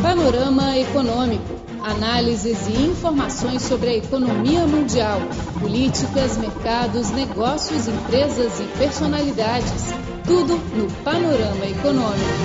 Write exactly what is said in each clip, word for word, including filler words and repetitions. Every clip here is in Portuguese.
Panorama Econômico. Análises e informações sobre a economia mundial, políticas, mercados, negócios, empresas e personalidades. Tudo no Panorama Econômico.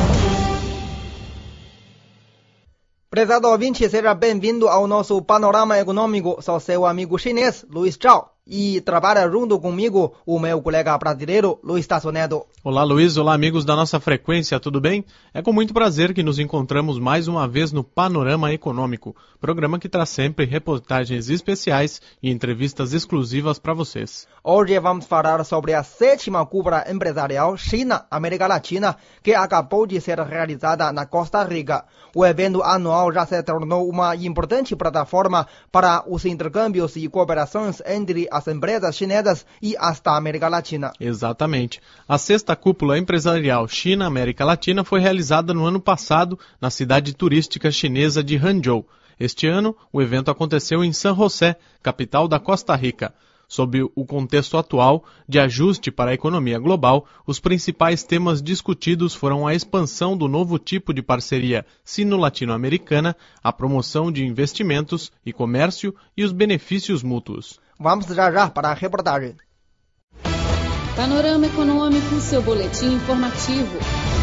Prezado ouvinte, seja bem-vindo ao nosso Panorama Econômico. Sou seu amigo chinês, Luiz Zhao. E trabalha junto comigo o meu colega brasileiro, Luiz Tasso Neto. Olá, Luiz. Olá, amigos da nossa frequência, tudo bem? É com muito prazer que nos encontramos mais uma vez no Panorama Econômico, programa que traz sempre reportagens especiais e entrevistas exclusivas para vocês. Hoje vamos falar sobre a sétima cúpula empresarial China-América Latina, que acabou de ser realizada na Costa Rica. O evento anual já se tornou uma importante plataforma para os intercâmbios e cooperações entre as empresas chinesas e as da América Latina. Exatamente. A sexta cúpula empresarial China-América Latina foi realizada no ano passado na cidade turística chinesa de Hangzhou. Este ano, o evento aconteceu em San José, capital da Costa Rica. Sob o contexto atual de ajuste para a economia global, os principais temas discutidos foram a expansão do novo tipo de parceria sino-latino-americana, a promoção de investimentos e comércio e os benefícios mútuos. Vamos já já para a reportagem. Panorama Econômico, seu boletim informativo.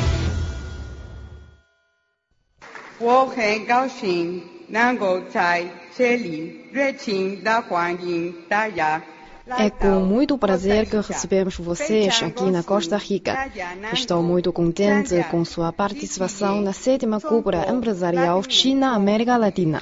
É com muito prazer que recebemos vocês aqui na Costa Rica. Estou muito contente com sua participação na sétima cúpula empresarial China-América Latina.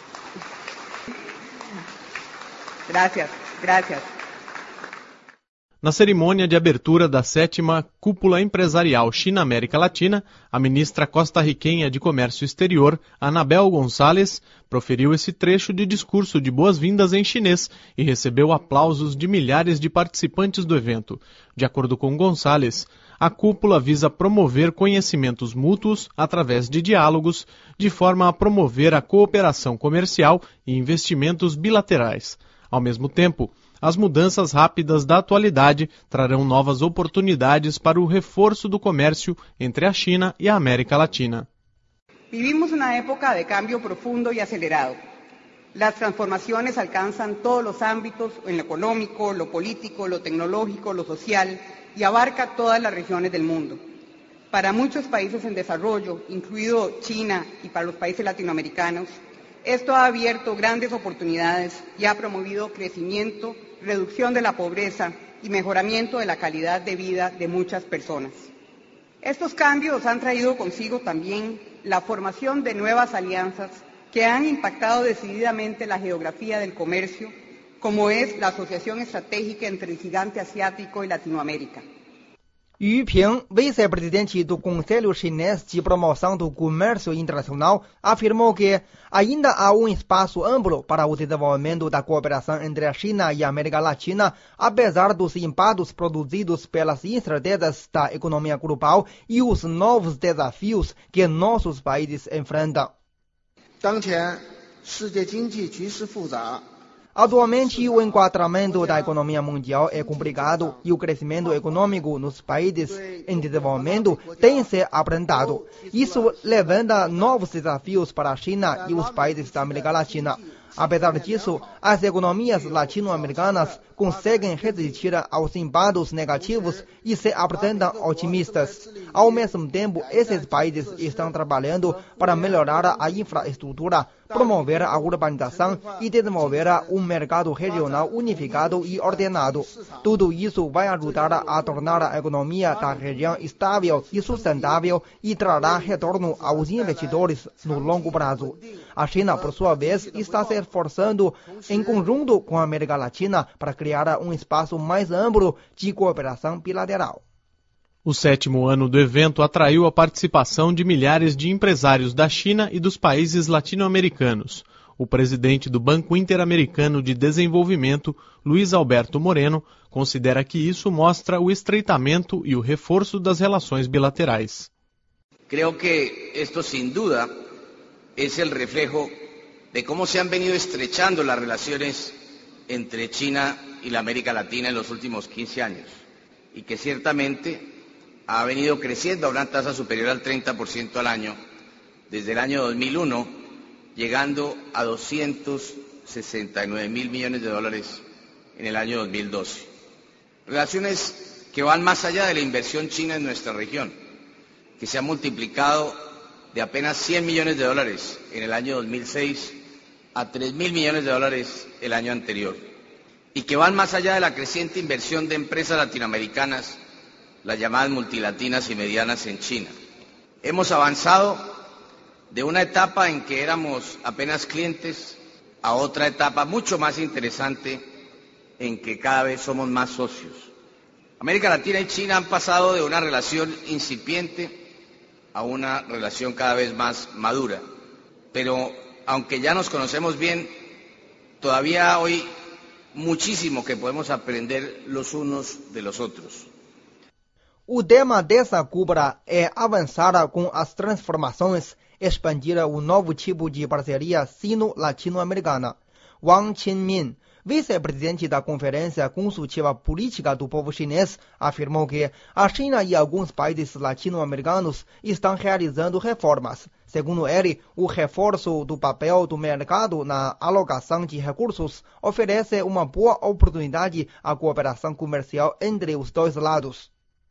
Gracias, gracias. Na cerimônia de abertura da sétima Cúpula Empresarial China-América Latina, a ministra costarriquenha de Comércio Exterior, Anabel Gonçalves, proferiu esse trecho de discurso de boas-vindas em chinês e recebeu aplausos de milhares de participantes do evento. De acordo com Gonçalves, a cúpula visa promover conhecimentos mútuos através de diálogos, de forma a promover a cooperação comercial e investimentos bilaterais. Ao mesmo tempo, as mudanças rápidas da atualidade trarão novas oportunidades para o reforço do comércio entre a China e a América Latina. Vivimos una época de cambio profundo y acelerado. Las transformaciones alcanzan todos los ámbitos, en lo económico, lo político, lo tecnológico, lo social, y abarca todas las regiones del mundo. Para muchos países en desarrollo, incluido China, y para los países latinoamericanos, esto ha abierto grandes oportunidades y ha promovido crecimiento, reducción de la pobreza y mejoramiento de la calidad de vida de muchas personas. Estos cambios han traído consigo también la formación de nuevas alianzas que han impactado decididamente la geografía del comercio, como es la Asociación Estratégica entre el Gigante Asiático y Latinoamérica. Yu Ping, vice-presidente do Conselho Chinês de Promoção do Comércio Internacional, afirmou que ainda há um espaço amplo para o desenvolvimento da cooperação entre a China e a América Latina, apesar dos impactos produzidos pelas incertezas da economia global e os novos desafios que nossos países enfrentam. Atualmente, o enquadramento da economia mundial é complicado e o crescimento econômico nos países em desenvolvimento tem se abrandado. Isso levanta novos desafios para a China e os países da América Latina. Apesar disso, as economias latino-americanas conseguem resistir aos impactos negativos e se apresentam otimistas. Ao mesmo tempo, esses países estão trabalhando para melhorar a infraestrutura, promover a urbanização e desenvolver um mercado regional unificado e ordenado. Tudo isso vai ajudar a tornar a economia da região estável e sustentável e trará retorno aos investidores no longo prazo. A China, por sua vez, está se esforçando em conjunto com a América Latina para criar um espaço mais amplo de cooperação bilateral. O sétimo ano do evento atraiu a participação de milhares de empresários da China e dos países latino-americanos. O presidente do Banco Interamericano de Desenvolvimento, Luiz Alberto Moreno, considera que isso mostra o estreitamento e o reforço das relações bilaterais. Creo que esto, sin duda, es el reflejo de cómo se han venido estrechando las relaciones entre China y la América Latina en los últimos quince años y que ciertamente ha venido creciendo a una tasa superior al treinta por ciento al año desde el año dos mil uno, llegando a doscientos sesenta y nueve mil millones de dólares en el año dos mil doce. Relaciones que van más allá de la inversión china en nuestra región, que se ha multiplicado de apenas cien millones de dólares en el año dos mil seis a tres mil millones de dólares el año anterior, y que van más allá de la creciente inversión de empresas latinoamericanas, las llamadas multilatinas y medianas en China. Hemos avanzado de una etapa en que éramos apenas clientes a otra etapa mucho más interesante en que cada vez somos más socios. América Latina y China han pasado de una relación incipiente a una relación cada vez más madura, pero aunque ya nos conocemos bien, todavía hoy muchísimo que podemos aprender los unos de los outros. O tema dessa cúpula é avançar com as transformações, expandir o novo tipo de parceria sino-latino-americana. Wang Qinmin, vice-presidente da Conferência Consultiva Política do Povo Chinês, afirmou que a China e alguns países latino-americanos estão realizando reformas. Segundo ele, o reforço do papel do mercado na alocação de recursos oferece uma boa oportunidade à cooperação comercial entre os dois lados.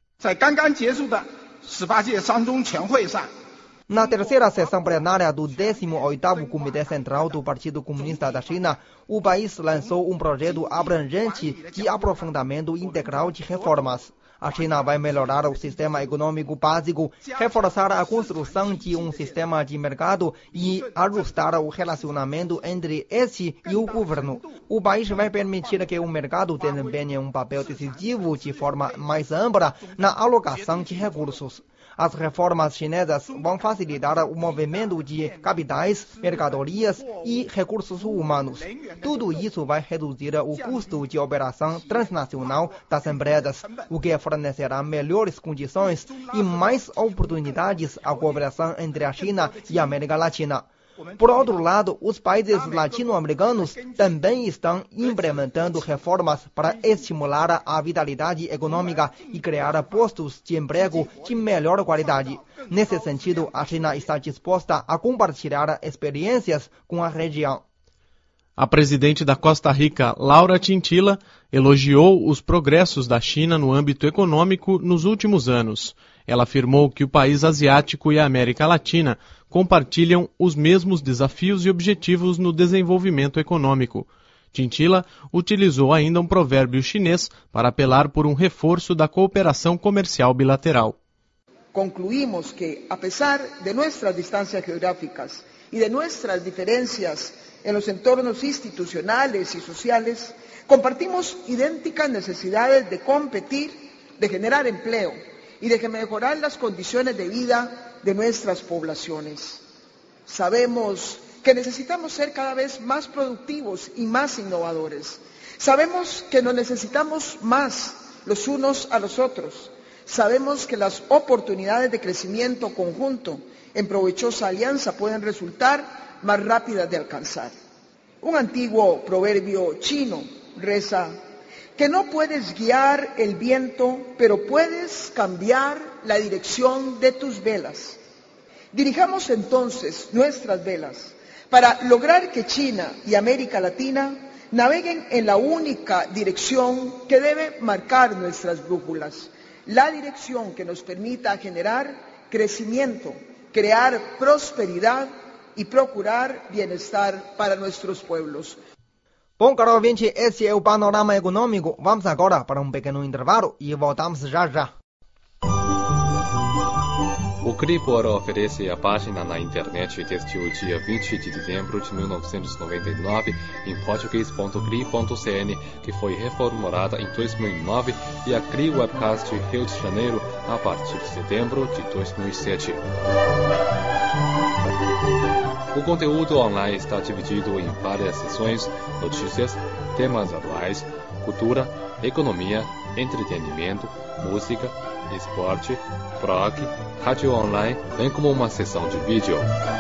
Na terceira sessão plenária do décimo oitavo Comitê Central do Partido Comunista da China, o país lançou um projeto abrangente de aprofundamento integral de reformas. A China vai melhorar o sistema econômico básico, reforçar a construção de um sistema de mercado e ajustar o relacionamento entre este e o governo. O país vai permitir que o mercado desempenhe um papel decisivo de forma mais ampla na alocação de recursos. As reformas chinesas vão facilitar o movimento de capitais, mercadorias e recursos humanos. Tudo isso vai reduzir o custo de operação transnacional das empresas, o que fornecerá melhores condições e mais oportunidades à cooperação entre a China e a América Latina. Por outro lado, os países latino-americanos também estão implementando reformas para estimular a vitalidade econômica e criar postos de emprego de melhor qualidade. Nesse sentido, a China está disposta a compartilhar experiências com a região. A presidente da Costa Rica, Laura Chinchilla, elogiou os progressos da China no âmbito econômico nos últimos anos. Ela afirmou que o país asiático e a América Latina compartilham os mesmos desafios e objetivos no desenvolvimento econômico. Chinchilla utilizou ainda um provérbio chinês para apelar por um reforço da cooperação comercial bilateral. Concluímos que, apesar de nossas distâncias geográficas e de nossas diferenças en los entornos institucionales y sociales, compartimos idénticas necesidades de competir, de generar empleo y de mejorar las condiciones de vida de nuestras poblaciones. Sabemos que necesitamos ser cada vez más productivos y más innovadores. Sabemos que nos necesitamos más los unos a los otros. Sabemos que las oportunidades de crecimiento conjunto en provechosa alianza pueden resultar más rápidas de alcanzar. Un antiguo proverbio chino reza que no puedes guiar el viento, pero puedes cambiar la dirección de tus velas. Dirijamos entonces nuestras velas para lograr que China y América Latina naveguen en la única dirección que debe marcar nuestras brújulas, la dirección que nos permita generar crecimiento, crear prosperidad e procurar bem-estar para nossos pueblos. Bom, caro ouvinte, esse é o Panorama Econômico. Vamos agora para um pequeno intervalo e voltamos já já. O Cripor oferece a página na internet desde o dia vinte de dezembro de mil novecentos e noventa e nove em português ponto cri ponto cn, que foi reformulada em dois mil e nove, e a Cri Webcast Rio de Janeiro a partir de setembro de dois mil e sete. O conteúdo online está dividido em várias seções: notícias, temas atuais, cultura, economia, entretenimento, música, esporte, blog, rádio online, bem como uma seção de vídeo.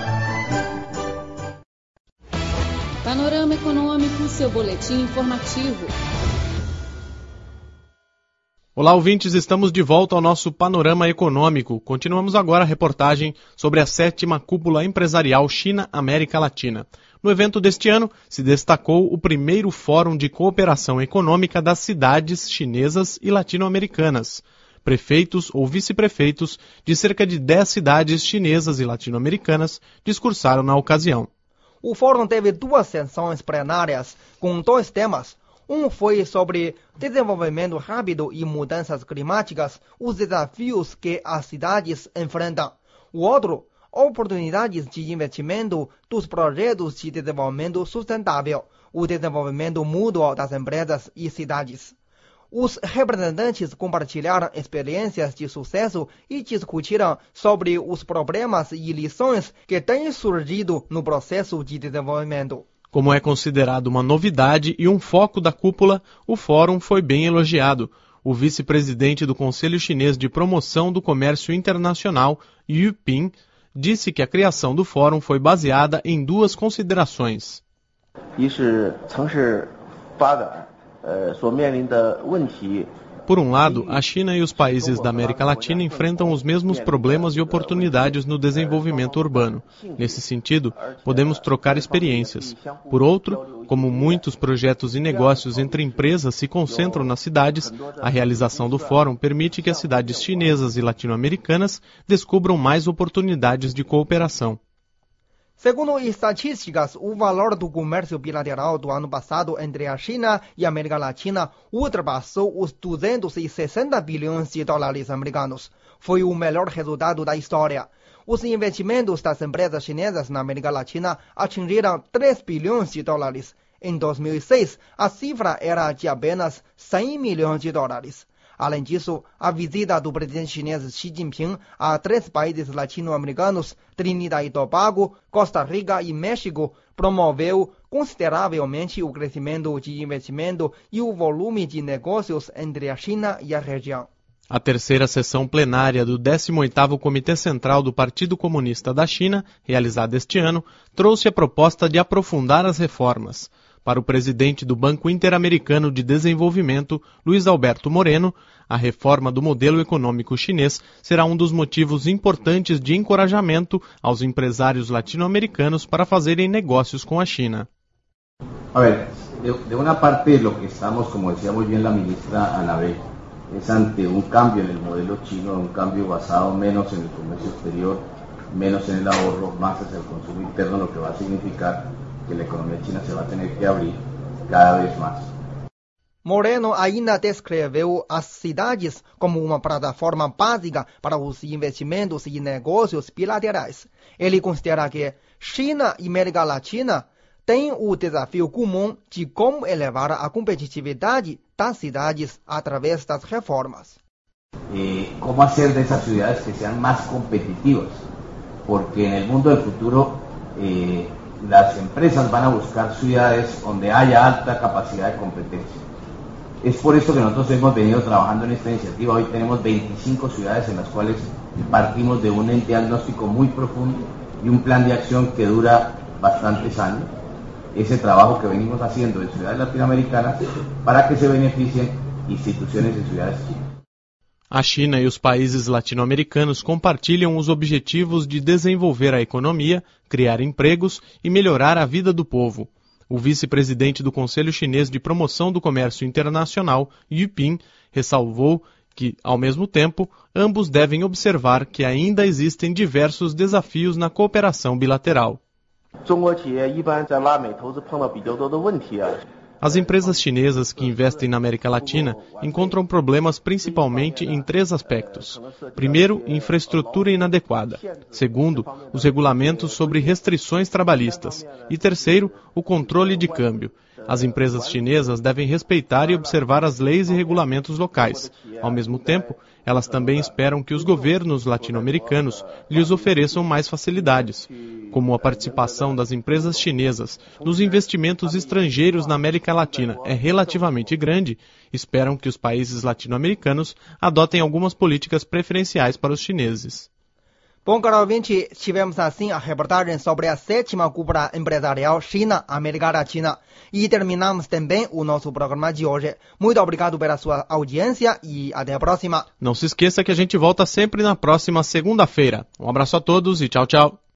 Panorama Econômico, seu boletim informativo. Olá, ouvintes, estamos de volta ao nosso panorama econômico. Continuamos agora a reportagem sobre a sétima cúpula empresarial China-América Latina. No evento deste ano, se destacou o primeiro Fórum de Cooperação Econômica das Cidades Chinesas e Latino-Americanas. Prefeitos ou vice-prefeitos de cerca de dez cidades chinesas e latino-americanas discursaram na ocasião. O fórum teve duas sessões plenárias com dois temas. Um foi sobre desenvolvimento rápido e mudanças climáticas, os desafios que as cidades enfrentam. O outro, oportunidades de investimento dos projetos de desenvolvimento sustentável, o desenvolvimento mútuo das empresas e cidades. Os representantes compartilharam experiências de sucesso e discutiram sobre os problemas e lições que têm surgido no processo de desenvolvimento. Como é considerado uma novidade e um foco da cúpula, o fórum foi bem elogiado. O vice-presidente do Conselho Chinês de Promoção do Comércio Internacional, Yu Ping, disse que a criação do fórum foi baseada em duas considerações. Por um lado, a China e os países da América Latina enfrentam os mesmos problemas e oportunidades no desenvolvimento urbano. Nesse sentido, podemos trocar experiências. Por outro, como muitos projetos e negócios entre empresas se concentram nas cidades, a realização do fórum permite que as cidades chinesas e latino-americanas descubram mais oportunidades de cooperação. Segundo estatísticas, o valor do comércio bilateral do ano passado entre a China e a América Latina ultrapassou os duzentos e sessenta bilhões de dólares americanos. Foi o melhor resultado da história. Os investimentos das empresas chinesas na América Latina atingiram três bilhões de dólares. Em dois mil e seis, a cifra era de apenas cem milhões de dólares. Além disso, a visita do presidente chinês Xi Jinping a três países latino-americanos, Trinidad e Tobago, Costa Rica e México, promoveu consideravelmente o crescimento de investimento e o volume de negócios entre a China e a região. A terceira sessão plenária do décimo oitavo Comitê Central do Partido Comunista da China, realizada este ano, trouxe a proposta de aprofundar as reformas. Para o presidente do Banco Interamericano de Desenvolvimento, Luiz Alberto Moreno, a reforma do modelo econômico chinês será um dos motivos importantes de encorajamento aos empresários latino-americanos para fazerem negócios com a China. A ver, de, de una parte lo que estamos, como decía muy bien la ministra Anabel, es ante un cambio en el modelo chino, un cambio basado menos en el comercio exterior, menos en el ahorro, más hacia el consumo interno, lo que va a significar que la economía china se va a tener que abrir cada vez más. Moreno ainda descreveu as cidades como uma plataforma básica para os investimentos e negócios bilaterais. Ele considera que China e América Latina têm o desafio comum de como elevar a competitividade das cidades através das reformas. Eh, como hacer de esas ciudades que sean más competitivas, porque en el mundo del futuro eh, las empresas van a buscar ciudades donde haya alta capacidad de competencia. Es por eso que nosotros hemos venido trabajando en esta iniciativa. Hoy tenemos veinticinco ciudades en las cuales partimos de un diagnóstico muy profundo y un plan de acción que dura bastantes años. Ese trabajo que venimos haciendo en ciudades latinoamericanas para que se beneficien instituciones de ciudades chinas. A China e os países latino-americanos compartilham os objetivos de desenvolver a economia, criar empregos e melhorar a vida do povo. O vice-presidente do Conselho Chinês de Promoção do Comércio Internacional, Yu Ping, ressalvou que, ao mesmo tempo, ambos devem observar que ainda existem diversos desafios na cooperação bilateral. As empresas chinesas que investem na América Latina encontram problemas principalmente em três aspectos. Primeiro, infraestrutura inadequada. Segundo, os regulamentos sobre restrições trabalhistas. E terceiro, o controle de câmbio. As empresas chinesas devem respeitar e observar as leis e regulamentos locais. Ao mesmo tempo, elas também esperam que os governos latino-americanos lhes ofereçam mais facilidades, como a participação das empresas chinesas nos investimentos estrangeiros na América Latina é relativamente grande, esperam que os países latino-americanos adotem algumas políticas preferenciais para os chineses. Bom, caro ouvinte, tivemos assim a reportagem sobre a sétima cúpula empresarial China-América Latina. E terminamos também o nosso programa de hoje. Muito obrigado pela sua audiência e até a próxima. Não se esqueça que a gente volta sempre na próxima segunda-feira. Um abraço a todos e tchau, tchau.